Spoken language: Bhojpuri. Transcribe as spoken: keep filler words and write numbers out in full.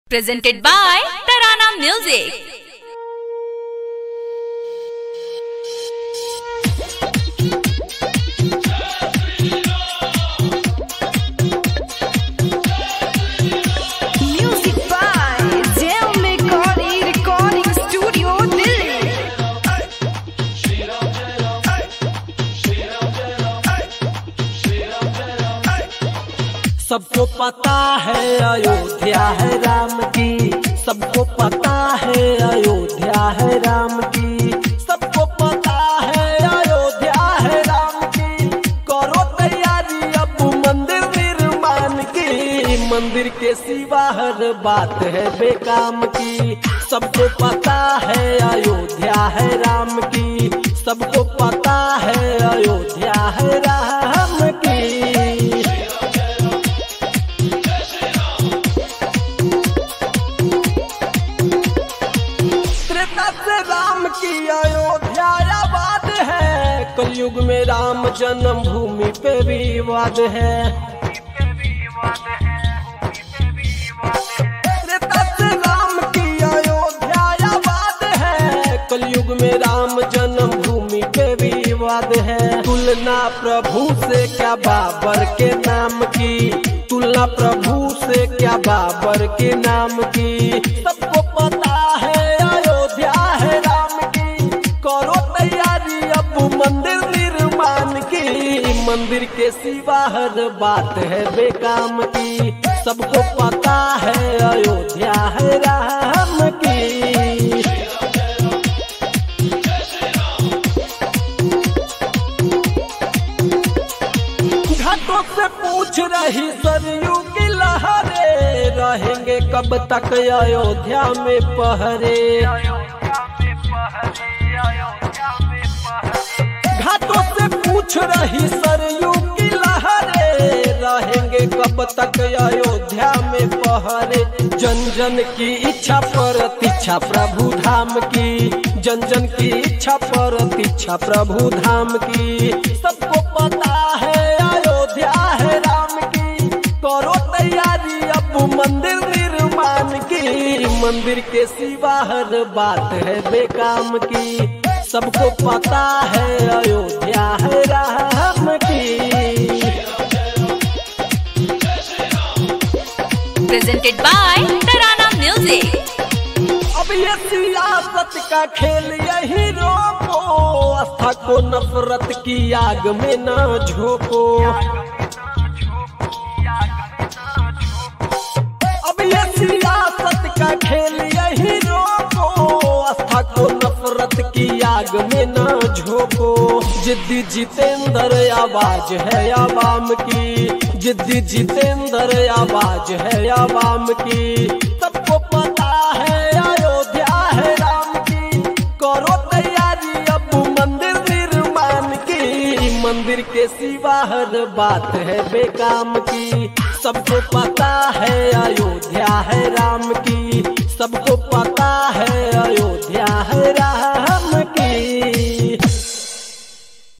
Presented by Tarana Music. Music by J M Recording Recording Studio, Delhi. सबको पता है अयोध्या है राम की, सबको पता है अयोध्या है राम की, सबको पता है अयोध्या है राम की। करो तैयारी अब मंदिर निर्माण की, मंदिर के सिवा हर बात है बेकाम की। सबको पता है अयोध्या है राम की, सबको पता है अयोध्या है राम की। राम की अयोध्या आबाद है, कलयुग में राम जन्म भूमि पे विवाद है। राम की अयोध्या आबाद है, कलयुग में राम जन्म भूमि पे विवाद है। तुलना प्रभु से क्या बाबर के नाम की, तुलना प्रभु से क्या बाबर के नाम की। सबको पता है अयोध्या है राम की, करो तैयारी अब मंदिर निर्माण की, मंदिर के सिवा हर बात है बेकाम की। सबको पता है अयोध्या है राम की। घाटों से पूछ रही सरयू की लहरे, रहेंगे कब तक अयोध्या में पहरे। घाटों से पूछ रही सरयू की लहरे, रहेंगे कब तक अयोध्या में पहरे। जन जन की इच्छा पर तीछा प्रभु धाम की, जन जन की इच्छा पर तीछा प्रभु धाम की। सबको पता है अयोध्या है राम की, करो तैयारी अब मंदिर निर्माण की, मंदिर के सिवा हर बात है बेकाम की। सबको पता है अयोध्या है राम की। Presented by Tarana Music. अब ये सियासत का खेल यही रोको, आस्था को नफरत की आग में न झोंको। अब ये सियासत का खेल यही रोको, आस्था को नफरत की आग में न झोंको। जिद्दी जितेंद्र आवाज है आवाम की, जिद्दी जितेंद्र आवाज है आवाम की। सबको पता है अयोध्या है राम की, करो तैयारी अब मंदिर निर्माण की, मंदिर के सिवा हर बात है बेकाम की। सबको पता है अयोध्या है राम की, सबको पता है